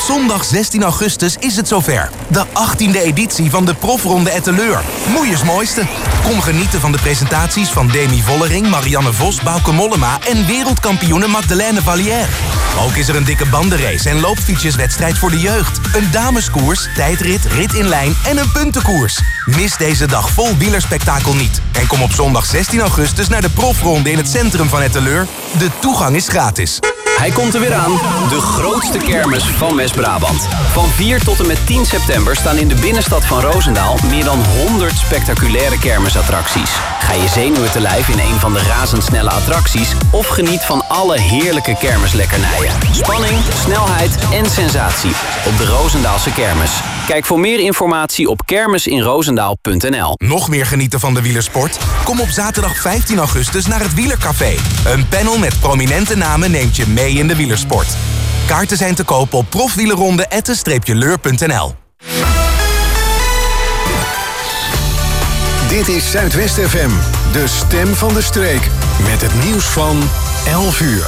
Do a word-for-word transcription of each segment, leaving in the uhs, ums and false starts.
zondag zestien augustus is het zover. De achttiende editie van de Profronde Etteleur. Moeiers mooiste. Kom genieten van de presentaties van Demi Vollering, Marianne Vos, Bauke Mollema en wereldkampioene Magdalene Vallière. Ook is er een dikke bandenrace en loopfietsjeswedstrijd voor de jeugd. Een dameskoers, tijdrit, rit in lijn en een puntenkoers. Mis deze dag vol wielerspektakel niet. En kom op zondag zestien augustus naar de Profronde in het centrum van Etteleur. De toegang is gratis. Hij komt er weer aan, de grootste kermis van West-Brabant. Van vier tot en met tien september staan in de binnenstad van Roosendaal meer dan honderd spectaculaire kermisattracties. Ga je zenuwen te lijf in een van de razendsnelle attracties of geniet van alle heerlijke kermislekkernijen. Spanning, snelheid en sensatie op de Roosendaalse kermis. Kijk voor meer informatie op kermisinroosendaal punt n l. Nog meer genieten van de wielersport? Kom op zaterdag vijftien augustus naar het Wielercafé. Een panel met prominente namen neemt je mee in de wielersport. Kaarten zijn te kopen op profwielerronde atten leur punt n l. Dit is Zuidwest F M, de stem van de streek. Met het nieuws van elf uur.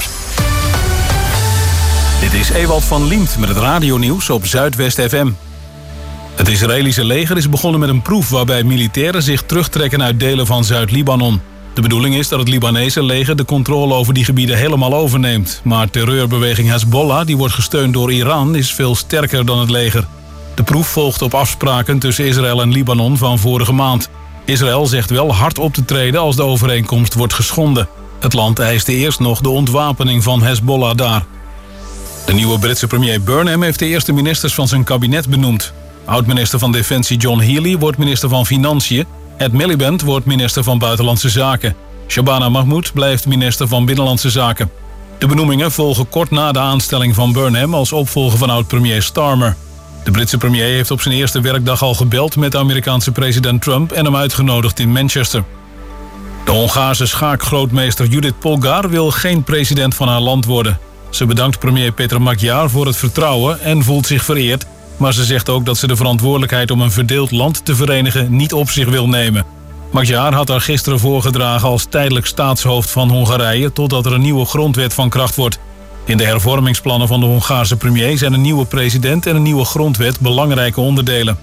Dit is Ewald van Liemt met het radionieuws op Zuidwest F M. Het Israëlische leger is begonnen met een proef waarbij militairen zich terugtrekken uit delen van Zuid-Libanon. De bedoeling is dat het Libanese leger de controle over die gebieden helemaal overneemt. Maar terreurbeweging Hezbollah, die wordt gesteund door Iran, is veel sterker dan het leger. De proef volgt op afspraken tussen Israël en Libanon van vorige maand. Israël zegt wel hard op te treden als de overeenkomst wordt geschonden. Het land eiste eerst nog de ontwapening van Hezbollah daar. De nieuwe Britse premier Burnham heeft de eerste ministers van zijn kabinet benoemd. Oud-minister van Defensie John Healey wordt minister van Financiën. Ed Miliband wordt minister van Buitenlandse Zaken. Shabana Mahmoud blijft minister van Binnenlandse Zaken. De benoemingen volgen kort na de aanstelling van Burnham als opvolger van oud-premier Starmer. De Britse premier heeft op zijn eerste werkdag al gebeld met de Amerikaanse president Trump en hem uitgenodigd in Manchester. De Hongaarse schaakgrootmeester Judith Polgar wil geen president van haar land worden. Ze bedankt premier Peter Magyar voor het vertrouwen en voelt zich vereerd. Maar ze zegt ook dat ze de verantwoordelijkheid om een verdeeld land te verenigen niet op zich wil nemen. Magyar had haar gisteren voorgedragen als tijdelijk staatshoofd van Hongarije totdat er een nieuwe grondwet van kracht wordt. In de hervormingsplannen van de Hongaarse premier zijn een nieuwe president en een nieuwe grondwet belangrijke onderdelen.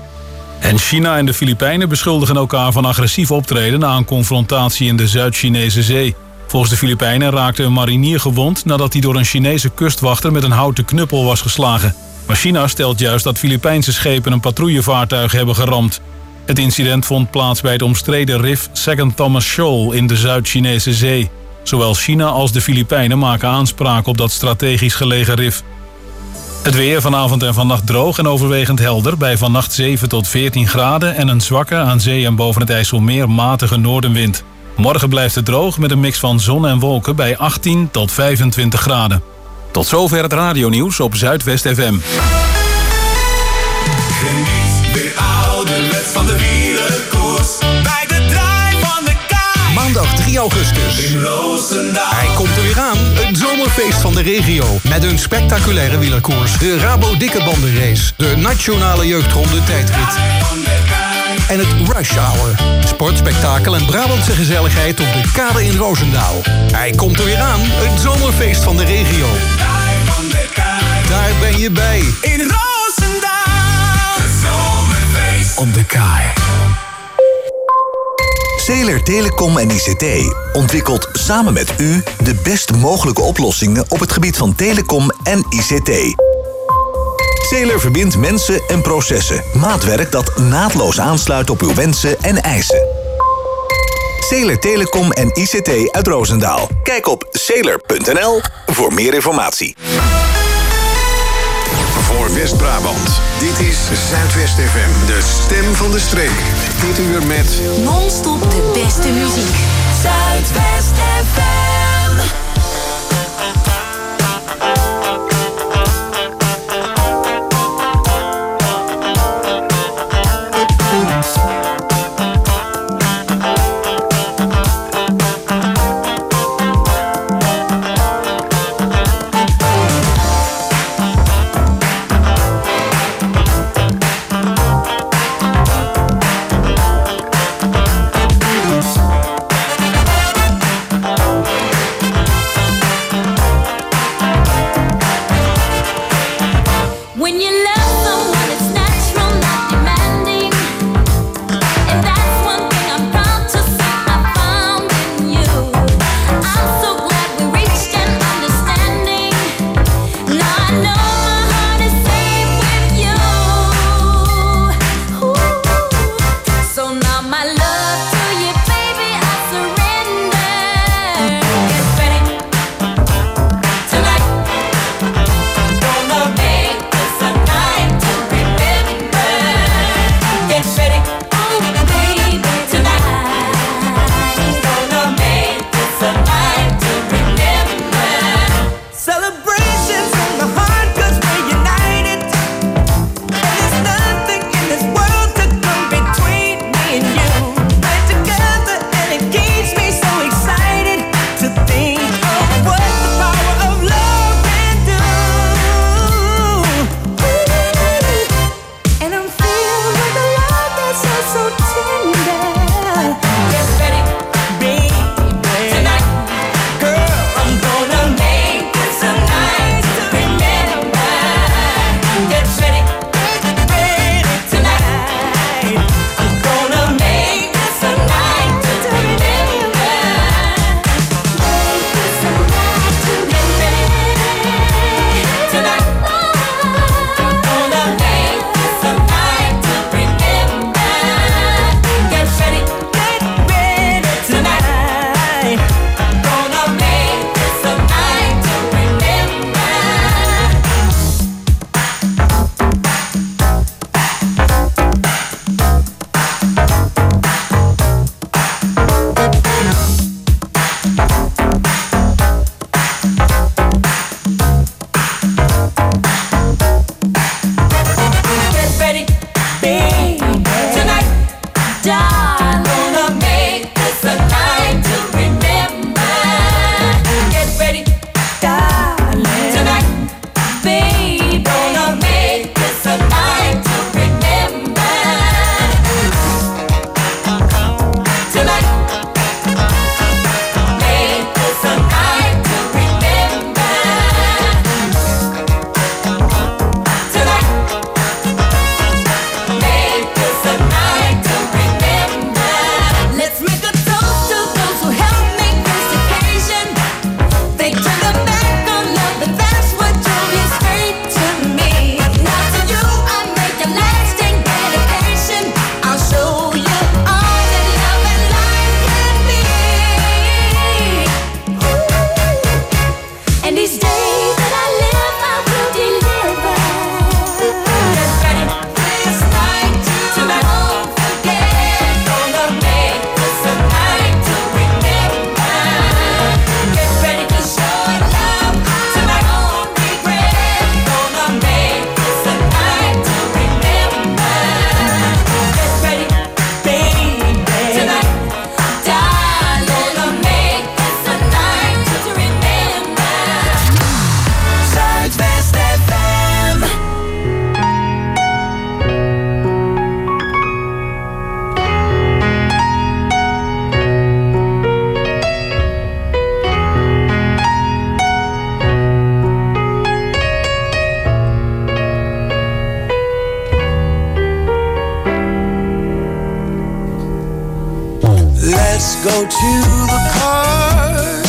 En China en de Filipijnen beschuldigen elkaar van agressief optreden na een confrontatie in de Zuid-Chinese Zee. Volgens de Filipijnen raakte een marinier gewond nadat hij door een Chinese kustwachter met een houten knuppel was geslagen. Maar China stelt juist dat Filipijnse schepen een patrouillevaartuig hebben geramd. Het incident vond plaats bij het omstreden rif Second Thomas Shoal in de Zuid-Chinese Zee. Zowel China als de Filipijnen maken aanspraak op dat strategisch gelegen rif. Het weer vanavond en vannacht droog en overwegend helder bij vannacht zeven tot veertien graden en een zwakke aan zee en boven het IJsselmeer matige noordenwind. Morgen blijft het droog met een mix van zon en wolken bij achttien tot vijfentwintig graden. Tot zover het radionieuws op Zuidwest F M. Geniet weer ouderwets van de wielerkoers bij de draai van de kaai. Maandag drie augustus. In Roosendaal. Hij komt er weer aan. Het zomerfeest van de regio. Met een spectaculaire wielerkoers. De Rabo Dikke Bandenrace. De Nationale Jeugdronde Tijdrit. En het Rush Hour. Sportspektakel en Brabantse gezelligheid op de kade in Roosendaal. Hij komt er weer aan. Het zomerfeest van de regio. Daar ben je bij. In Roosendaal. Het zomerfeest op de kaai. Zeeler Telecom en I C T ontwikkelt samen met u de best mogelijke oplossingen op het gebied van telecom en I C T. Zeeler verbindt mensen en processen. Maatwerk dat naadloos aansluit op uw wensen en eisen. Zeeler Telecom en I C T uit Roosendaal. Kijk op zeeler punt n l voor meer informatie. Voor West-Brabant, dit is Zuidwest F M, de stem van de streek. Dit uur met non-stop de beste muziek. Zuidwest F M. Let's go to the park.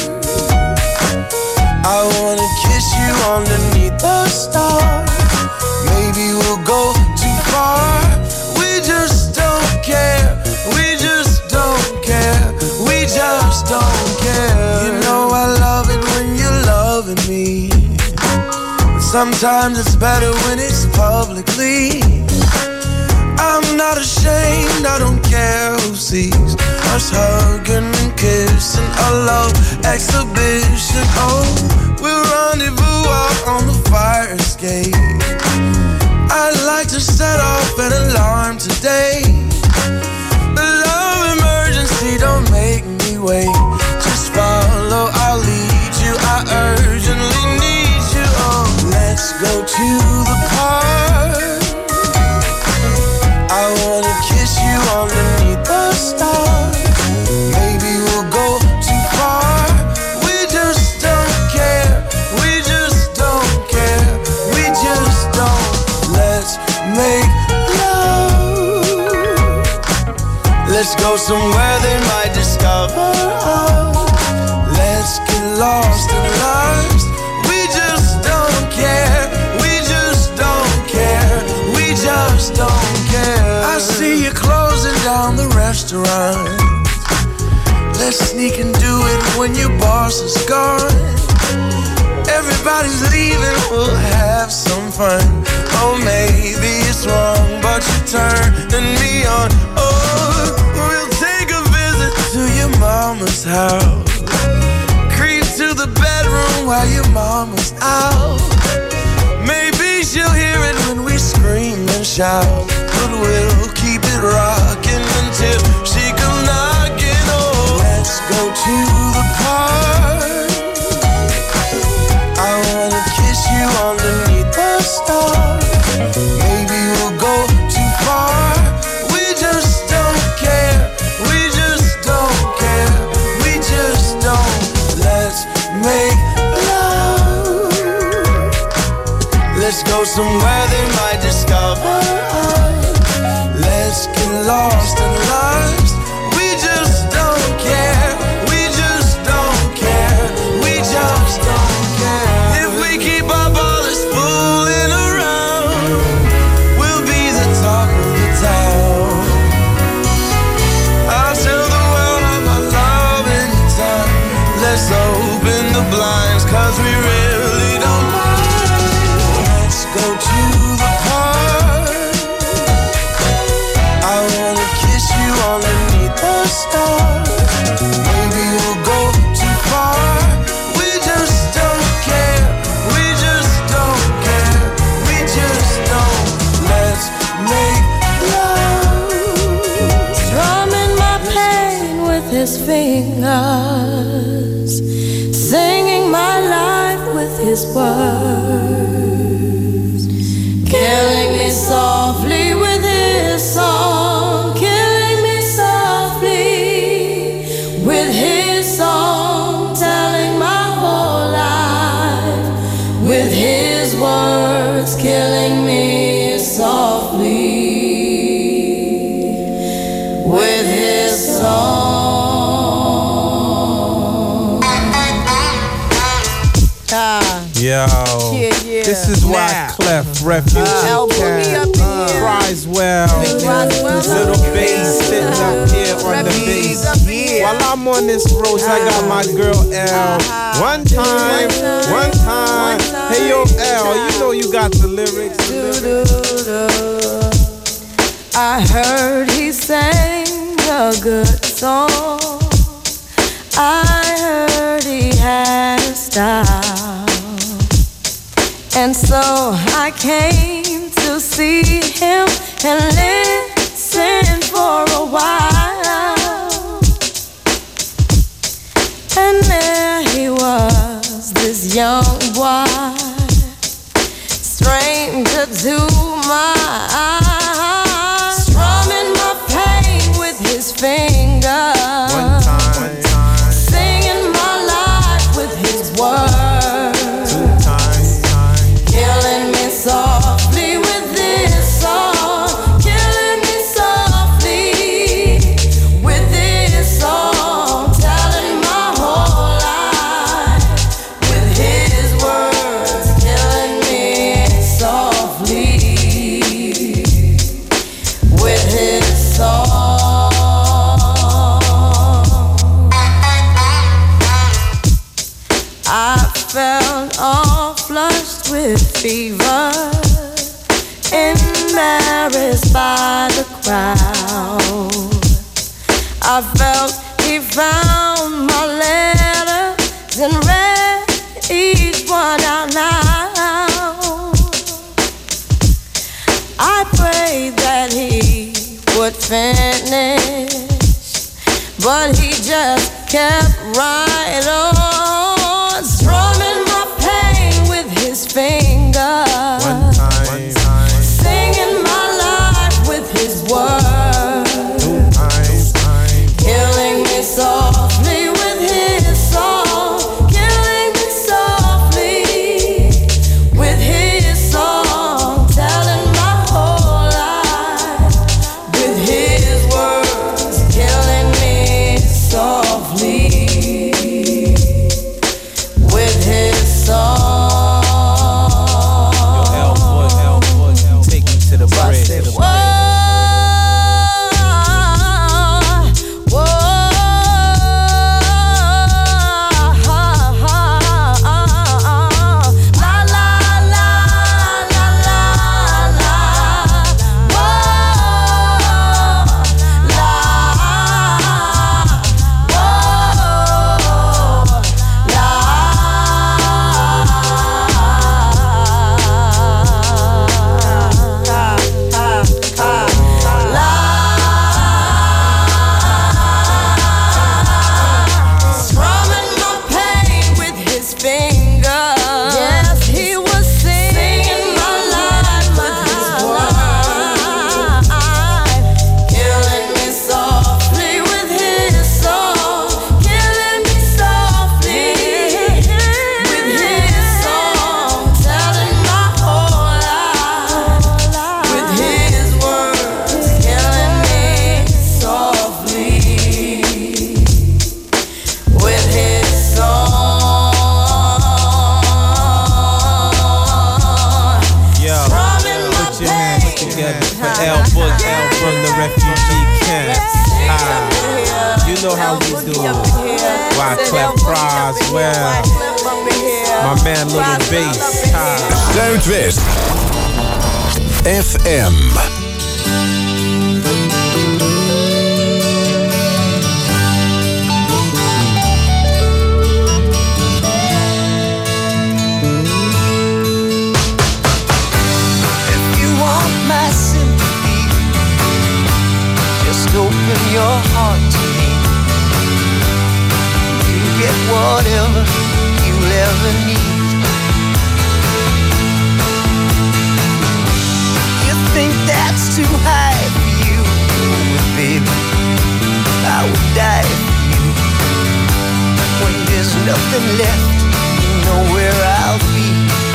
I wanna kiss you underneath the stars. Maybe we'll go too far. We just don't care. We just don't care. We just don't care. You know I love it when you're loving me. Sometimes it's better when it's publicly. I'm not ashamed, I don't care who sees us hugging and kissing, a love exhibition. Oh, we'll rendezvous out on the fire escape. I'd like to set off an alarm today. The love emergency, don't make me wait. Just follow, I'll lead you, I urgently need you. Oh, let's go to the park. I wanna kiss you underneath the stars. Maybe we'll go too far. We just don't care. We just don't care. We just don't. Let's make love. Let's go somewhere they might discover us. Let's get lost in lives. We just don't care. We just don't care. We just don't care. I see you closing down the restaurant. Let's sneak and do it when your boss is gone. Everybody's leaving, we'll have some fun. Oh, maybe it's wrong, but you're turning me on. Oh, we'll take a visit to your mama's house. Creep to the bedroom while your mama's out. Maybe she'll hear it when we scream and shout. But we'll keep it rocking until she comes knocking. Oh, let's go to the park. I wanna kiss you underneath the stars. Maybe we'll go too far. We just don't care. We just don't care. We just don't. Let's make love. Let's go somewhere they might discover us. Let's get lost in lives. We just don't care. We just don't care. We just don't care. If we keep our ballers fooling around, we'll be the talk of the town. I'll tell the world of my love anytime. Let's open the blinds, cause we really don't mind. Let's go to the park. I wanna kiss you underneath the stars. Maybe we'll go too far. We just don't care. We just don't care. We just don't. Let's make love. Strumming my pain with his fingers, singing my life with his words, killing me softly with his song, killing me softly with his song, telling my whole life with his words, killing me softly with his song. Yo, Yeah, yeah. this is why Nah. Clef, Refugee Uh, El Boogie up in here. Cries well. Big Roswell Little up bass here. sitting up here on the Refugees bass. up here. While I'm on this road, I got my girl L. One time, one time. Hey yo, L, you know you got the lyrics. The lyrics. I heard he sang a good song. I heard he had a style. And so I came to see him and listen for a while. And there he was, this young boy, stranger to my eyes, strumming my pain with his fingers. One time, one time. Singing my life with his words. Two times, time. Killing me softly with this song. Killing me softly with this song. fever, embarrassed by the crowd. I felt he found my letters and read each one out loud. I prayed that he would finish, but he just kept right on, strumming my pain with his fingers, One time, one time. singing my life with his words, Two times, time. killing me softly with his song, killing me softly with his song, telling my whole life with his words, killing me softly with his song. Yo, L-Foot, L-Foot, take me to the bridge. To the Whoa, whoa, la la la la la la, whoa, la, strumming my pain with his fingers. Yes, he was singing my life with his words, killing me softly with his song, killing me softly with his song, telling my whole life with his words, killing me softly with his song. Yo, Strumming my put your hands pain. together for L-Foot, L-Foot, the refugee camp. Ah, you know how we do. Wyclef Croswell, my man Little Bass. Ah. Zuidwest F M. If you want my sympathy, just open your heart to me. You get whatever you'll ever need. You think that's too high for you? Well, baby, I would die for you. When there's nothing left, you know where I'll be.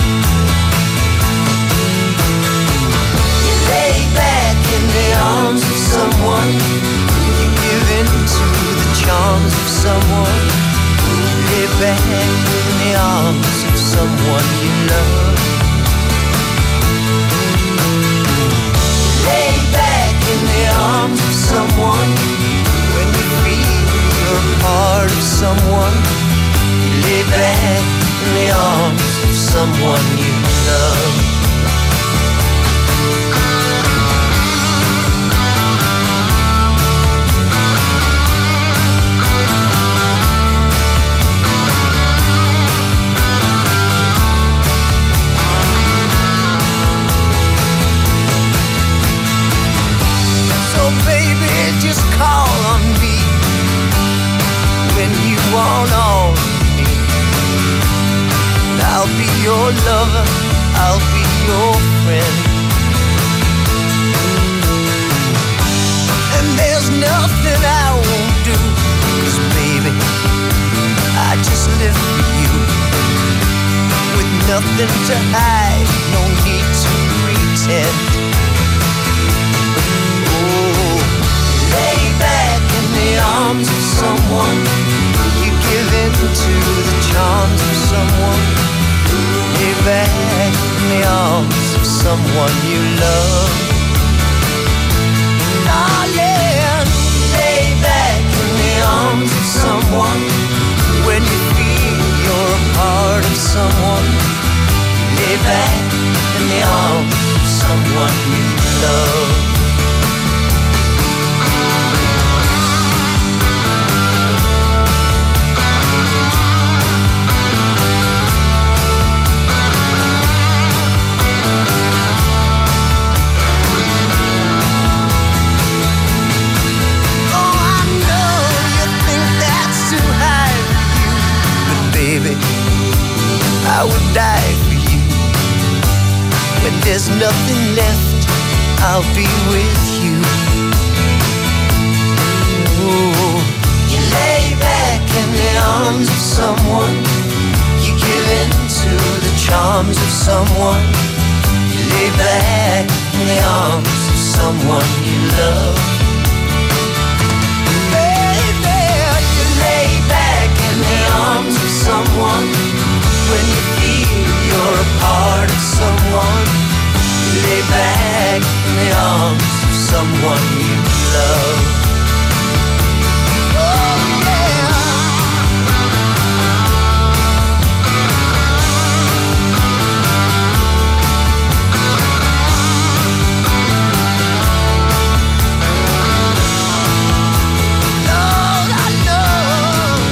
You lay back in the arms of someone. You give in to the charms of someone. Lay back in the arms of someone you love. Lay back in the arms of someone. When you feel you're a part of someone, you lay back in the arms of someone you love. So baby, just call on me when you want all of me. I'll be your lover, I'll be your friend. And there's nothing I won't do, 'cause baby, I just live for you. With nothing to hide, no need to pretend. Lay back in the arms of someone. You give in to the charms of someone. Lay back in the arms of someone you love. Oh yeah, lay back in the arms of someone. When you feel you're a part of someone, lay back in the arms of someone you love. I would die for you. When there's nothing left, I'll be with you. Ooh. You lay back in the arms of someone. You give in to the charms of someone. You lay back in the arms of someone you love. Baby, you lay back in the arms of someone. When you feel you're a part of someone, you lay back in the arms of someone you love. Oh, yeah. Lord, I know.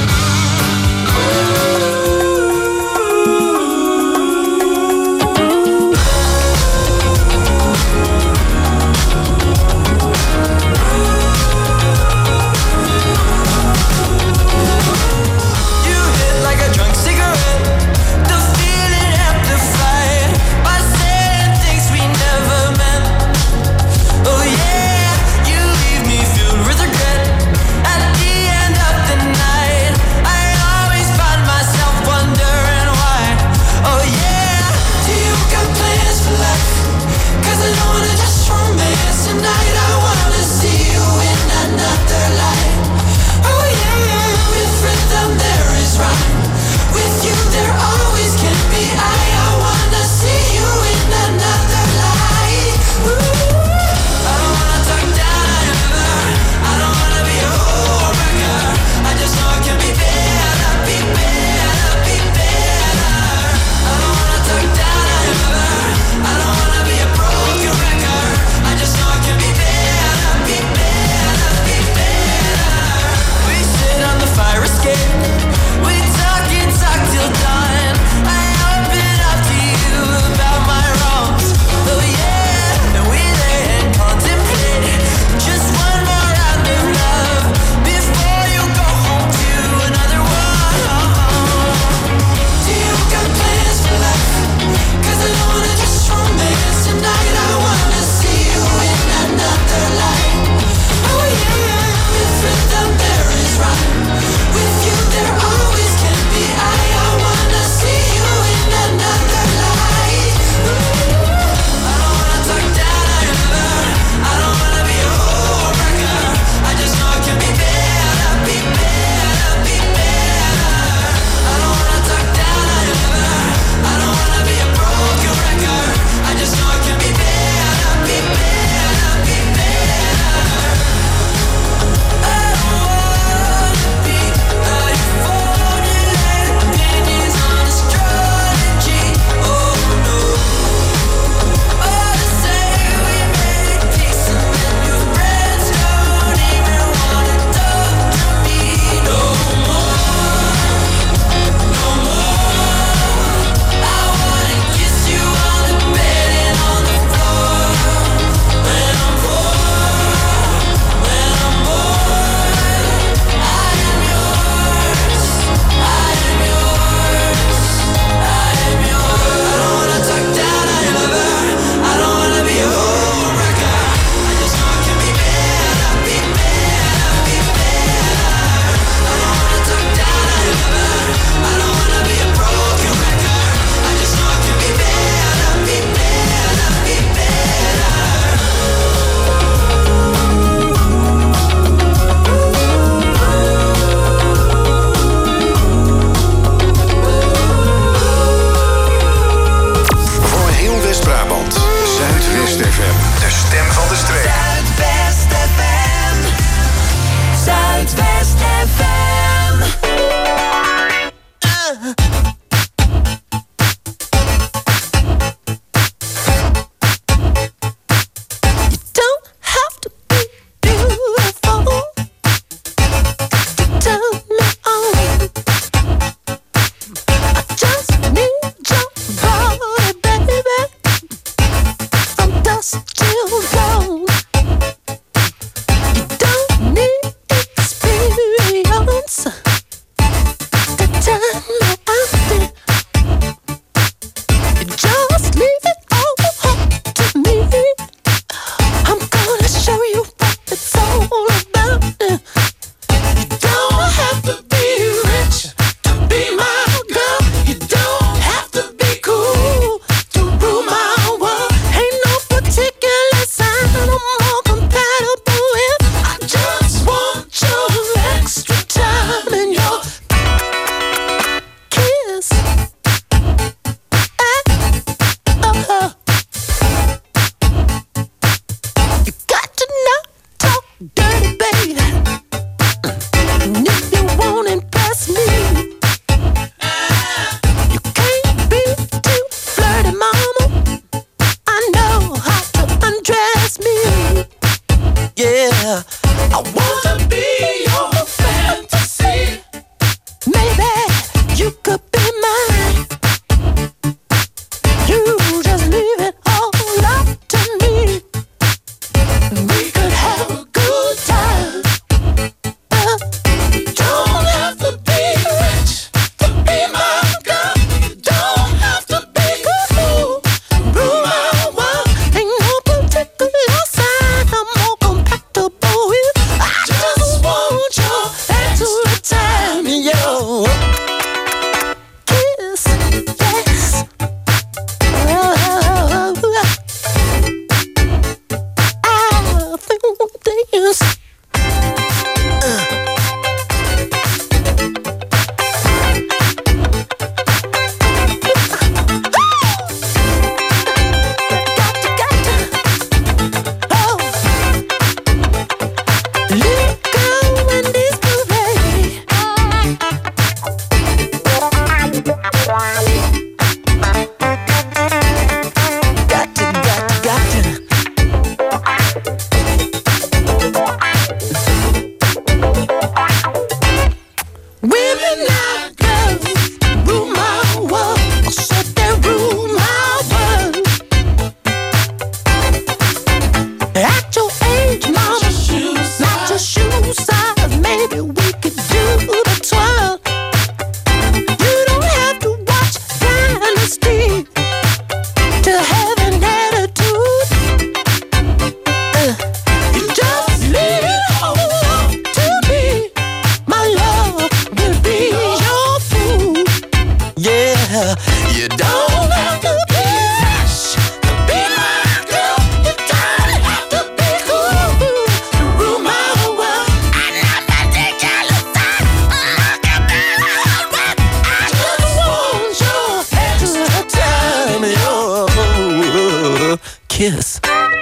Adiós.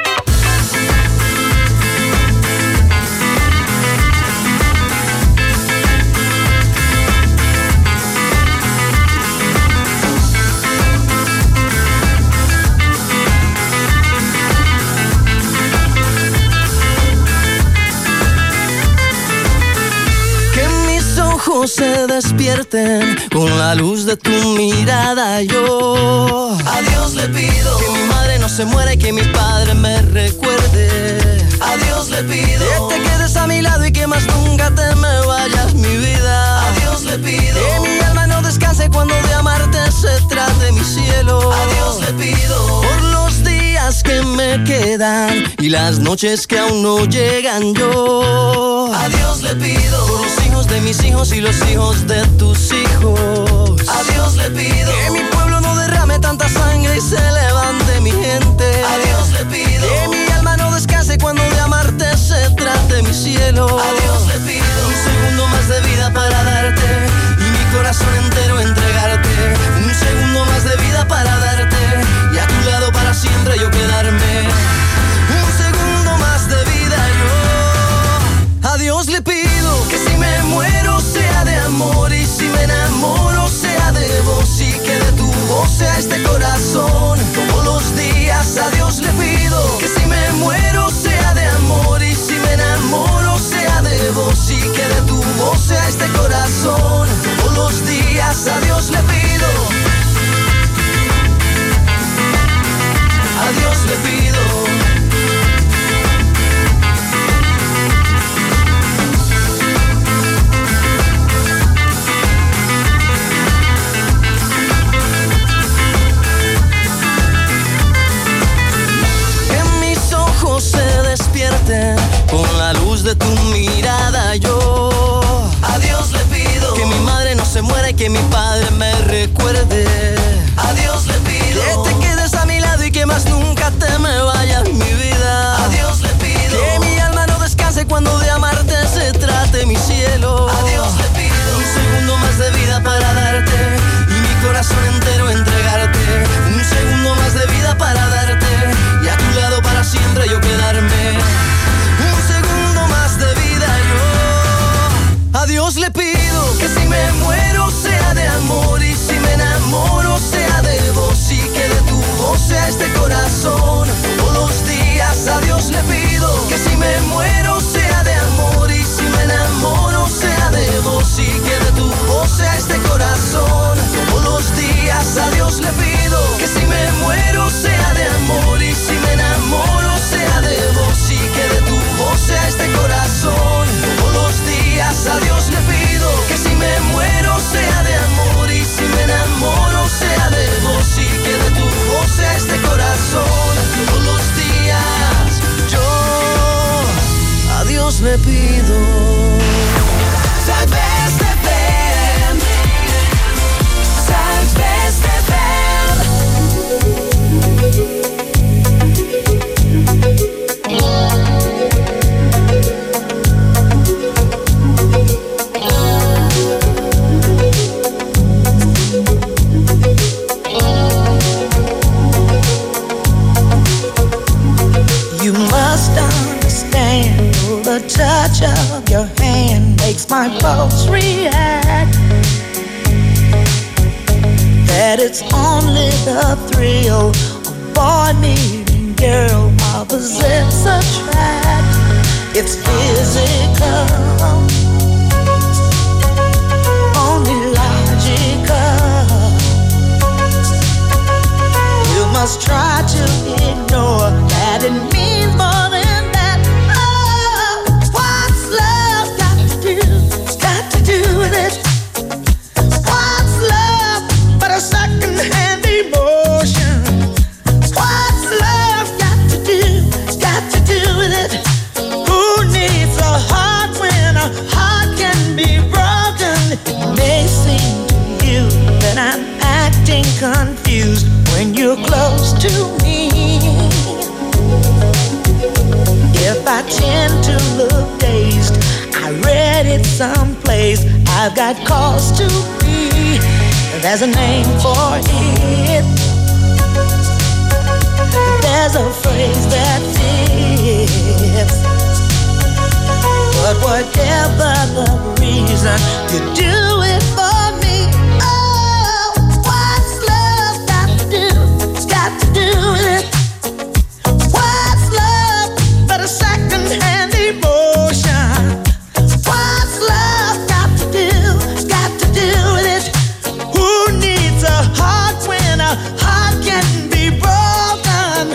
Se despierten con la luz de tu mirada. Yo a Dios le pido que mi madre no se muera y que mi padre me recuerde. A Dios le pido que te quedes a mi lado y que más nunca te me vayas, mi vida. A Dios le pido que mi alma no descanse cuando de amarte se trate, mi cielo. A Dios le pido por los días que me quedan y las noches que aún no llegan. Yo a Dios le pido por los hijos de mis hijos y los hijos de tus hijos. A Dios le pido que mi pueblo no derrame tanta sangre y se levante mi gente. A Dios le pido que mi alma no descanse cuando de amarte se trate, mi cielo. A Dios le pido un segundo más de vida para darte y mi corazón entero entregarte. Un segundo más de vida para darte y a tu lado para siempre yo quedarme. Un segundo más de vida yo a Dios le pido que si me muero sea de amor y si me enamoro sea de vos y que de tu voz sea este corazón todos los días. A Dios le pido que si me muero sea de amor y si me enamoro sea de vos y que de tu voz sea este corazón todos los días. A Dios le pido, a Dios le pido. Se despierten con la luz de tu mirada. Yo a Dios le pido que mi madre no se muera y que mi padre me recuerde. A Dios le pido que te quedes a mi lado y que más nunca te me vayas, mi vida. A Dios le pido que mi alma no descanse cuando de amarte se trate, mi cielo. A Dios le pido un segundo más de vida para darte y mi corazón entero entregarte. Un segundo más de vida para darte y a tu lado para siempre yo quedarme. Un segundo más de vida yo a Dios le pido que si me muero sea de amor y si me enamoro sea de vos y que de tu voz sea este corazón todos los días. A Dios le pido que si me muero sea de amor y si me enamoro sea de vos y que de tu voz sea este corazón todos los días. A Dios le pido que si me muero sea de amor y si me enamoro sea de vos y que de tu voz sea este corazón todos los días. A Dios le pido que si me muero sea de amor y si me enamoro sea de vos y que de tu voz sea este corazón todos los días. Yo a Dios le pido. Zuidwest F M, Zuidwest F You must understand, the touch of your hand makes my pulse react. That it's only the thrill of boy meeting girl, opposites attract. It's physical, only logical. You must try to ignore that it means more than that. Oh, what's love got to do? Got to do with it. What's love but a second-hand emotion? What's love got to do? Got to do with it. Who needs a heart when a heart can be broken? It may seem to you that I'm acting confused when you're close to me. If I tend to look dazed, I read it someplace. I've got cause to be. There's a name for it. There's there's a phrase that fits. But whatever the reason, you do it for me. Oh, what's love got to do? It's got to do with it. What's love but a second-hand emotion? What's love got to do? It's got to do with it. Who needs a heart when a heart can be broken?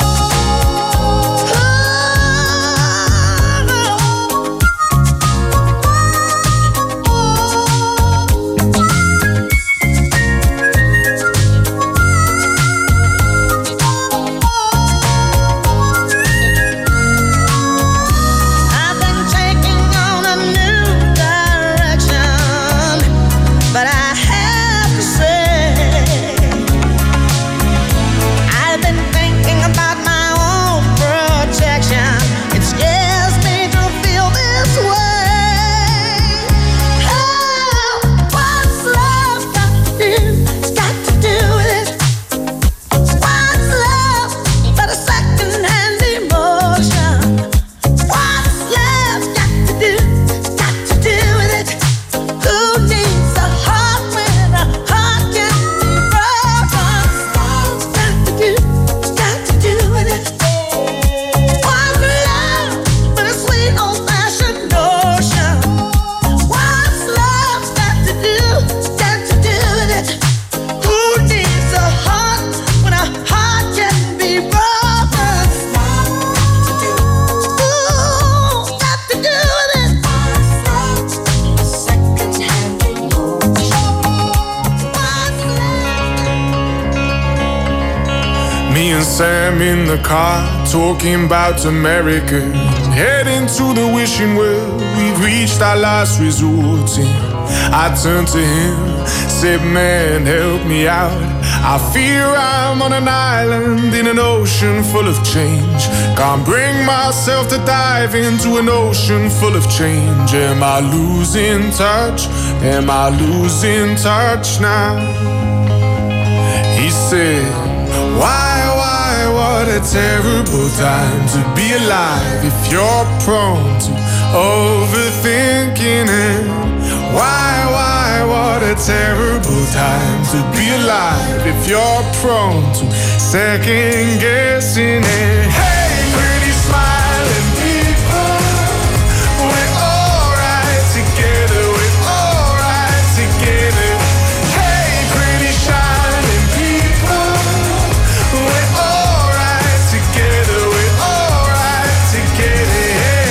Sam in the car, talking about America, heading to the wishing well. We've reached our last resort. I turned to him, said, man, help me out. I fear I'm on an island in an ocean full of change. Can't bring myself to dive into an ocean full of change. Am I losing touch? Am I losing touch now? He said, why, why, what a terrible time to be alive if you're prone to overthinking it. Why, why, what a terrible time to be alive if you're prone to second guessing it. Hey, pretty smiling people, we're alright together, we're alright together. Hey, pretty shining people, we're alright together, we're alright together.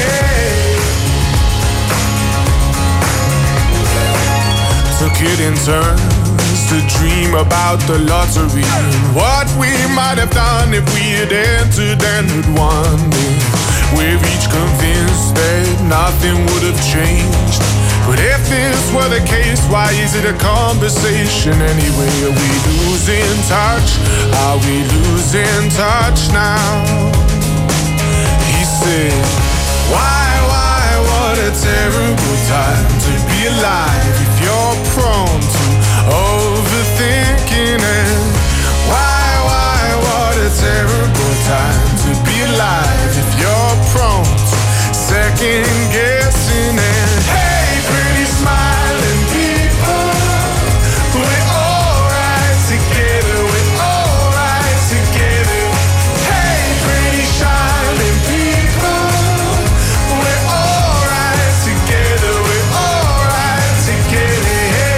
Took it in turns to dream about the lottery and what we might have done if we had entered and had won. We're each convinced that nothing would have changed. But if this were the case, why is it a conversation anyway? Are we losing touch? Are we losing touch now? He said, why, why, what a terrible time to be alive if you're prone to overthinking it. Why, why, what a terrible time to be alive if you're prone to second guessing it. Hey, pretty smiling people, we're alright together, we're alright together. Hey, pretty shining people, we're alright together, we're alright together.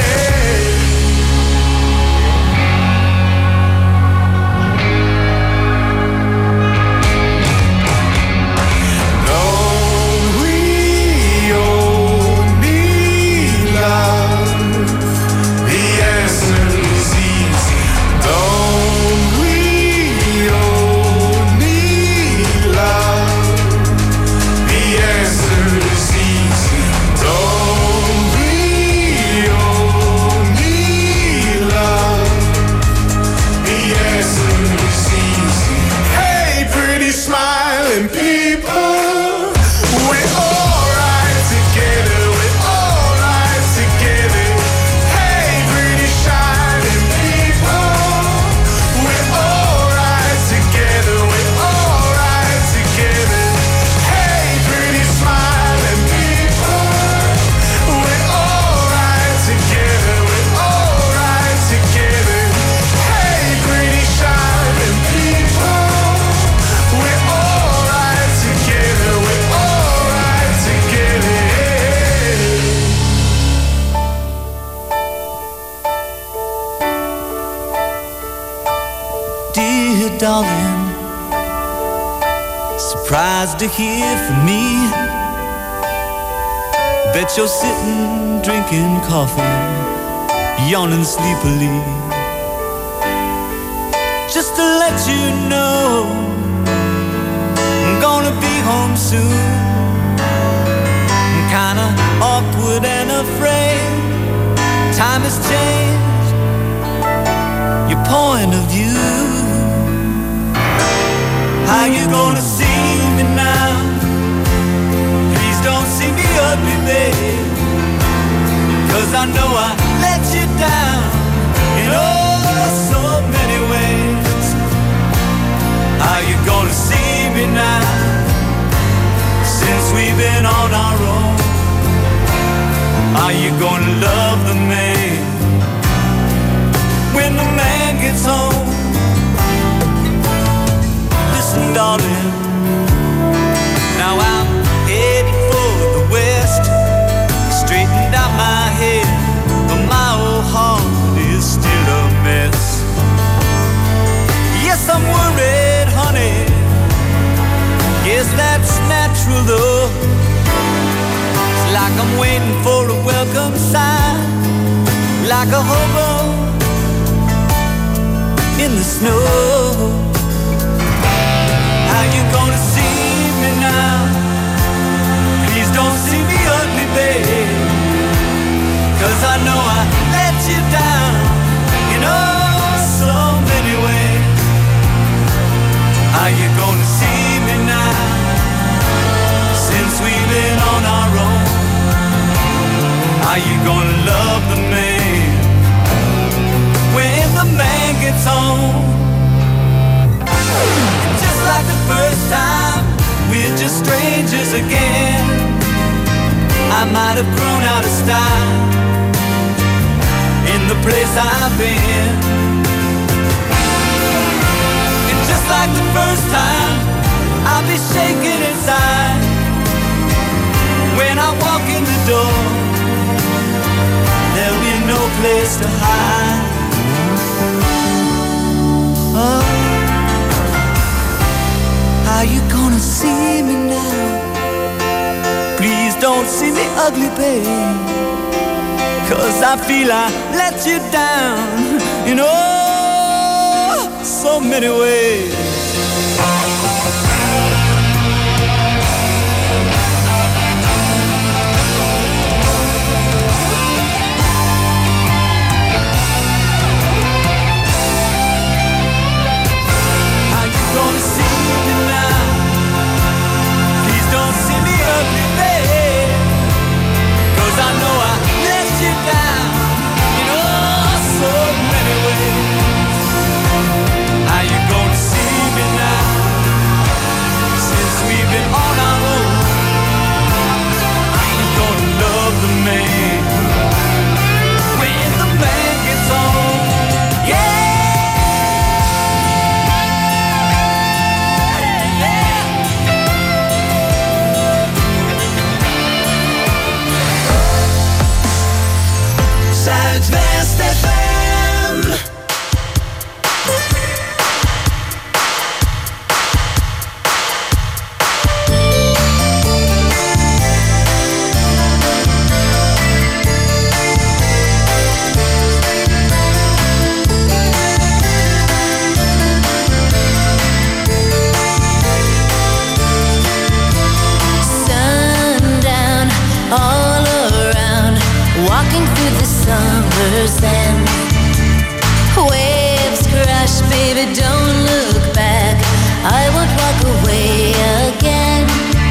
Don't we all need love? The answer is easy. Don't we all need love? The answer is easy. Don't we all need love? The answer is easy. Hey, pretty smiling people, we're alright together, we're alright together. Hey, pretty shining people, we're alright together, we're Surprised to hear from me. Bet you're sitting, drinking coffee, yawning sleepily. Just to let you know, I'm gonna be home soon. I'm kinda awkward and afraid. Time has changed your point of view. How you gonna see me now? Please don't see me ugly, babe, 'cause I know I let you down in oh so many ways. How you gonna see me now? Since we've been on our own, are you gonna love the man when the man gets home? Listen, darling, now I'm headed for the west. Straightened out my head, but my old heart is still a mess. Yes, I'm worried, honey. Guess that's natural though. It's like I'm waiting for a welcome sign, like a hobo in the snow. How you gonna see me now? Please don't see me ugly, babe, 'cause I know I let you down in oh so many ways. How you gonna see me now? Since we've been on our own, are you gonna love the man when the man gets home? Just like the first time, we're just strangers again. I might have grown out of style in the place I've been. And just like the first time, I'll be shaking inside when I walk in the door. There'll be no place to hide. Oh, how you gonna see me now? Please don't see me ugly, babe, 'cause I feel I let you down in oh so many ways. How you gonna see me now? Please don't see me ugly, babe, 'cause I know I let you down in oh so many ways. How you gonna see me now? Since we've been on our own, are you gonna love the man when the man gets home? Yeah. Zuidwest F M. Sundown all around, walking through the summer sand. Waves crash, baby, don't look back. I won't walk away again.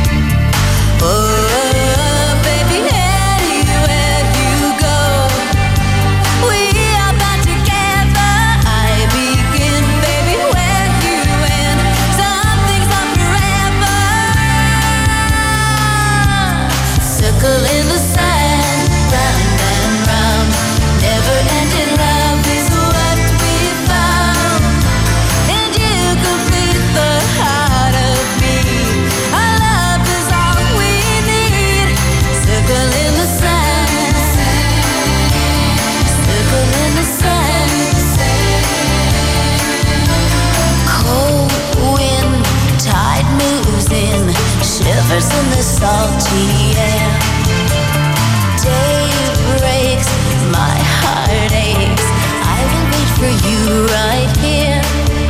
Oh, baby, anywhere you go, we are bound together. I begin, baby, where you end. Some things are forever. Circle in the sand, round and round. Never-ending love is what we found, and you complete the salty air. Day breaks, my heart aches. I will wait for you right here.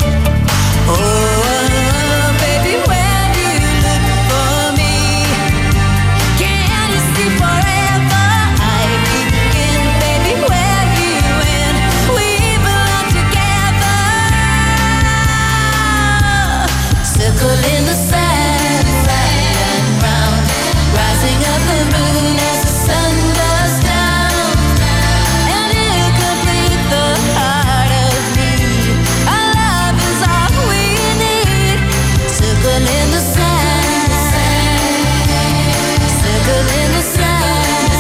Oh, baby, when you look for me, can you see forever? I begin, baby, where you end. We belong together. Circle in the sand, round and round, rising up the moon as the sun goes down. And you complete the heart of me. Our love is all we need. Circle in the sand, circle in the sand.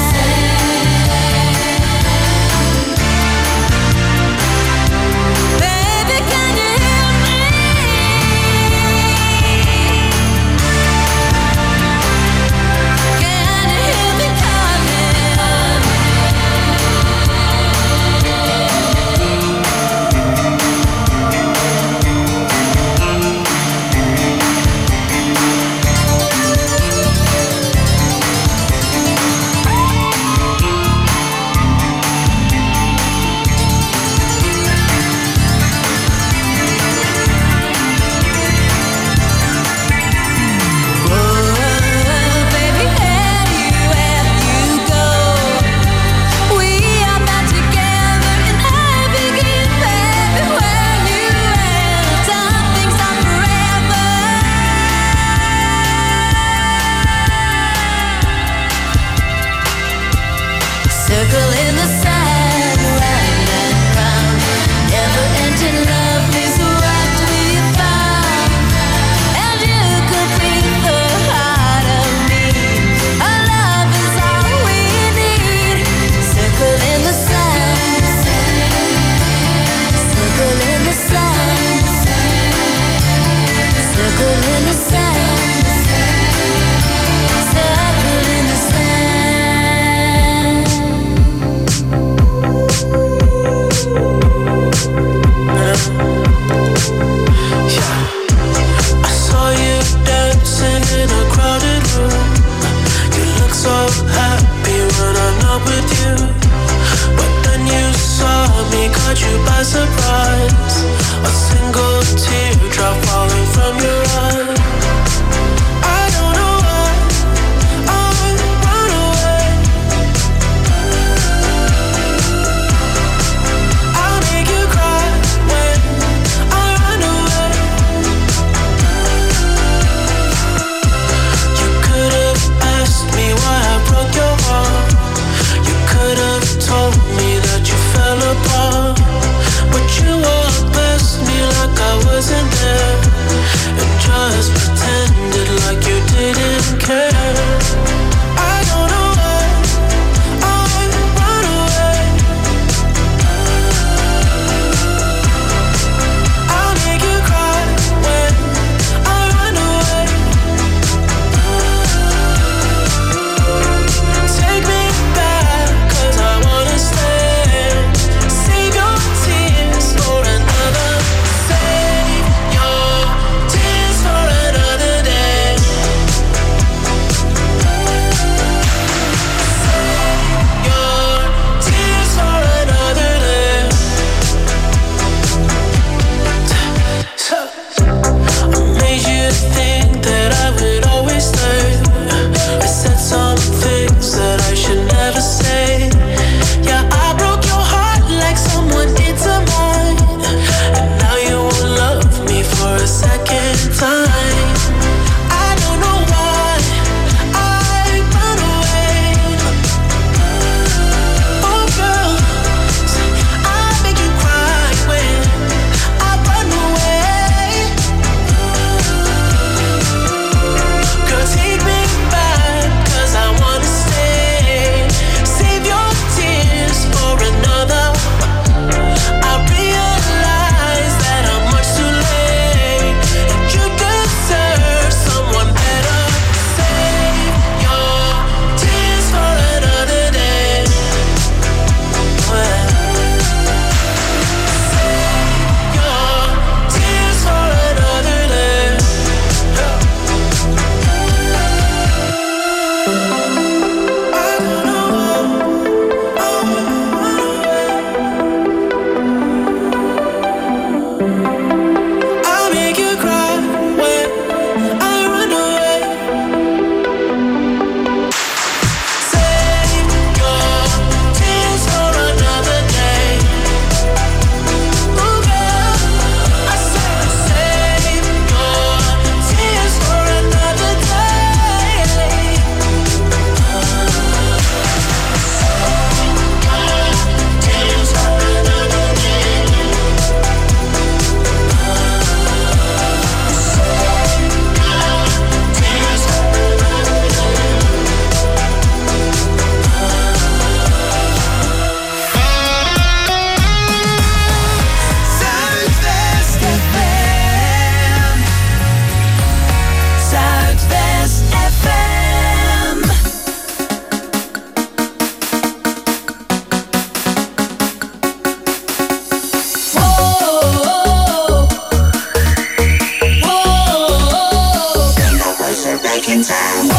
Baby, can you hear me? Can you hear me baby, anywhere you go, we are bound together, and I begin, baby, where you end. Some things are forever. Circle in the sand, round and round. Never-ending love is what we found. And you complete the heart of me. Our love is all we need. Circle in the sand, circle in the sand, circle in the sand, circle in the sand. I saw you dancing in a crowded room. You look so happy when I'm not with you. But then you saw me, caught you by surprise. A single teardrop falling from your eye. I don't know why I run away. I'll make you cry when I run away. You could have asked me why I broke your heart. You could have told me that you fell apart. But you walked past me like I wasn't there. And taking time.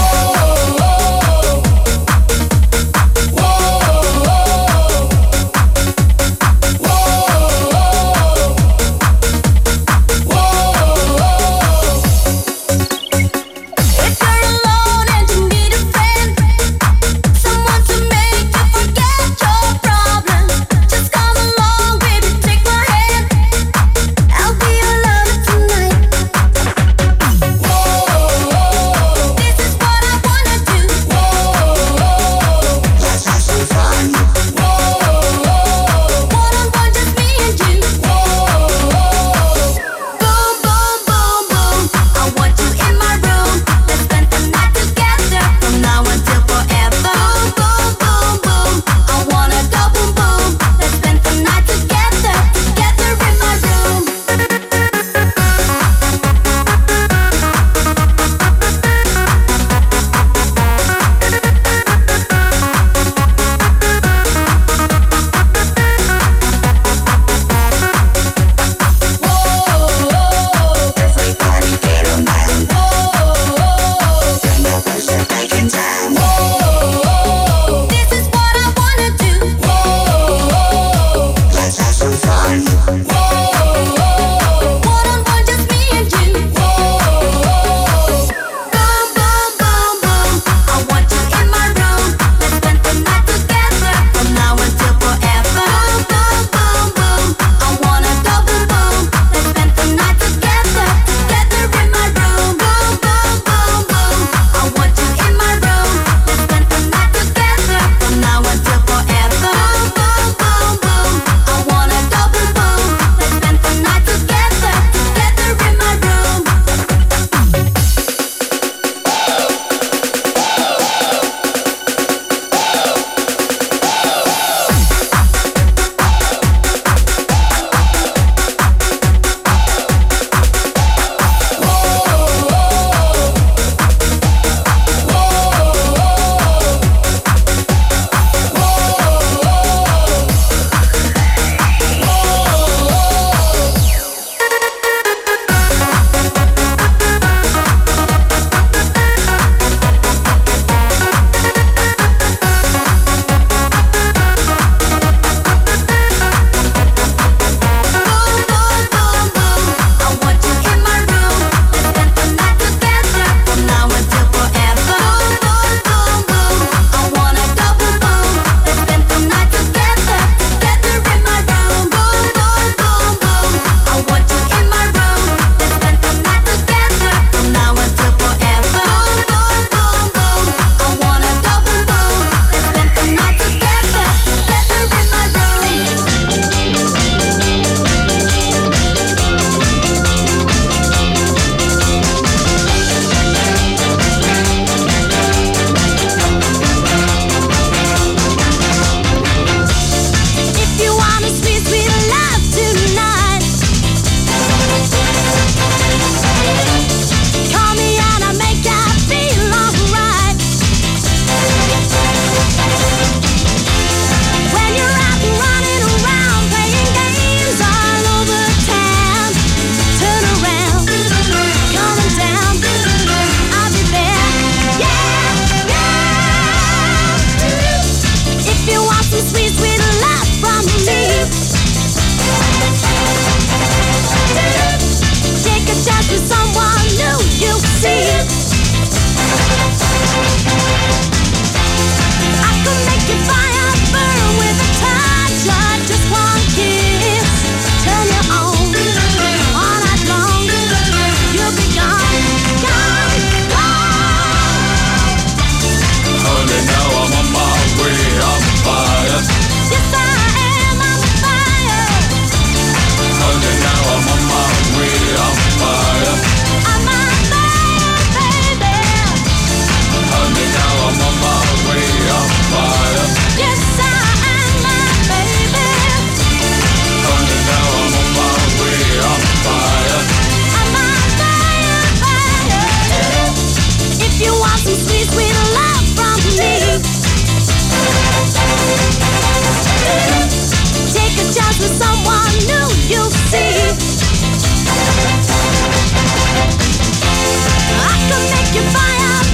I can make you fire.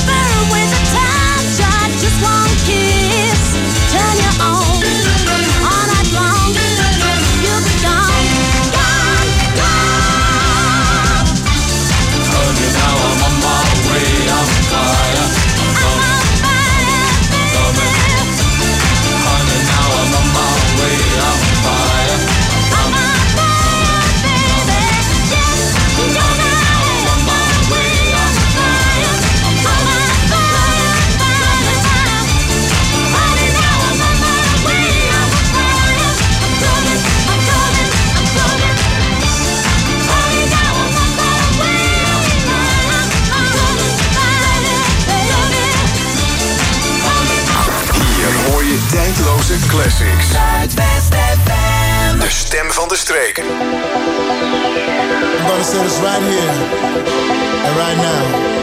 De classics. Zuidwest F M. De stem van de streek. I'm gonna say this right here and right now.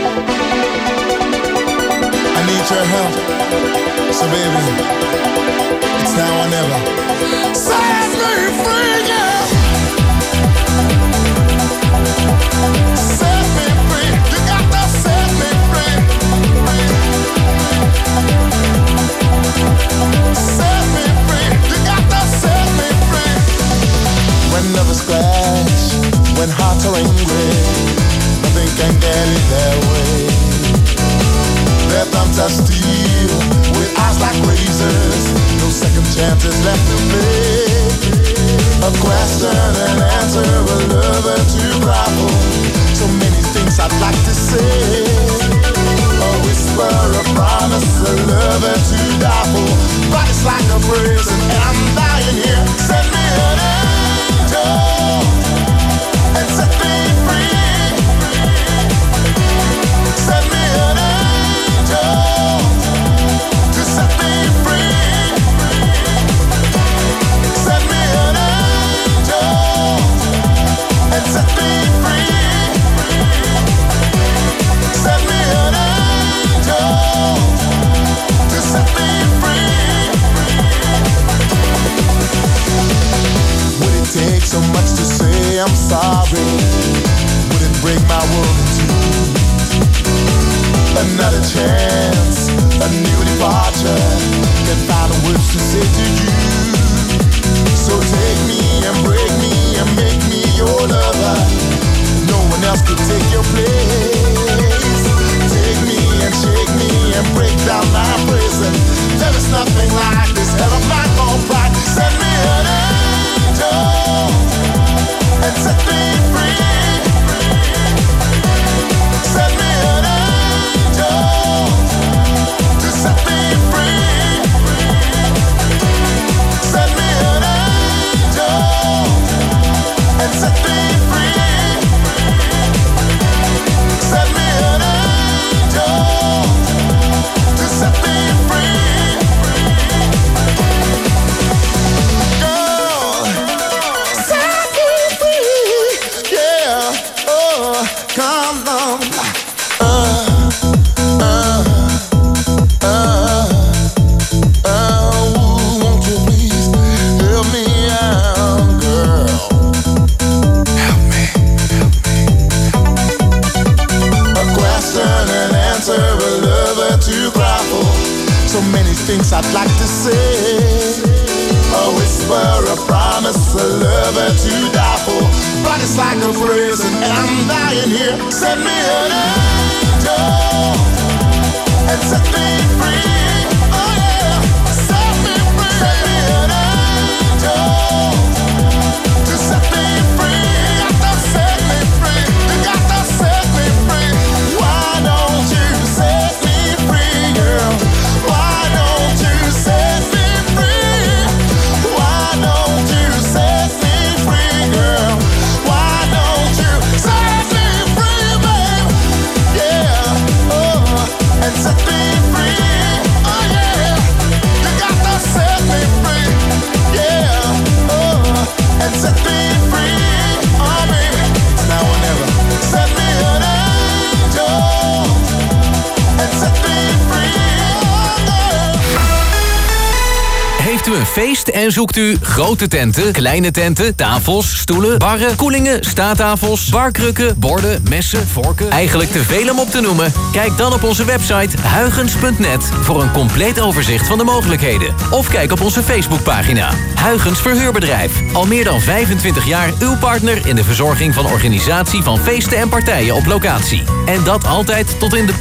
I need your help. So baby, it's now or never. Set me free, yeah. Set me free. You got to set me free. Set me free. You got to set me free. When lovers crash, when hearts are angry, nothing can get it their way. Their thumbs are steel, with eyes like razors, no second chances left to make. A question and answer, a lover to grapple. So many things I'd like to say. A whisper, a promise, a lover to die for. But it's like a prison and I'm dying here. Send me an angel and set me free. Send me an angel to set me free. Send me an angel and set me free. Send me an angel to set me free. Would it take so much to say I'm sorry? Would it break my world in two? Another chance, a new departure. Can find the words to say to you. So take me and break me and make me your lover. No one else could take your place. Take me and shake me and break down my prison. There is nothing like this hell of my own pride. Send me an angel and set me free. Send me an angel to set me free. Send me an angel and set me free. Send me an angel to set me free. Girl, set me free. Yeah, oh, come on. Uh, uh, uh, uh, won't you please help me out, girl? Help me, help me. A question and answer, a lover to grapple. So many things I'd like to say. A whisper, a promise, a lover to die for. But it's like a prison and I'm dying here. Send me an angel and set me free. Oh yeah, set me free. Send me an angel to set me free. You got to set me free. You got to set me free. Why don't you set me free, girl? Why don't you set me free? Why don't you set me free, girl? Why don't you set me free, babe? Yeah, oh, and set me free. Oh yeah, you got to set me free. Yeah, oh, and set me free. Oh baby, it's now or never. Set me an angel and set me free. Oh girl. Heeft u een feest en zoekt u grote tenten, kleine tenten, tafels, stoelen, barren, koelingen, staattafels, barkrukken, borden, messen, vorken? Eigenlijk te veel om op te noemen? Kijk dan op onze website huygens punt net voor een compleet overzicht van de mogelijkheden. Of kijk op onze Facebookpagina. Huygens Verhuurbedrijf. Al meer dan vijfentwintig jaar uw partner in de verzorging van organisatie van feesten en partijen op locatie. En dat altijd tot in de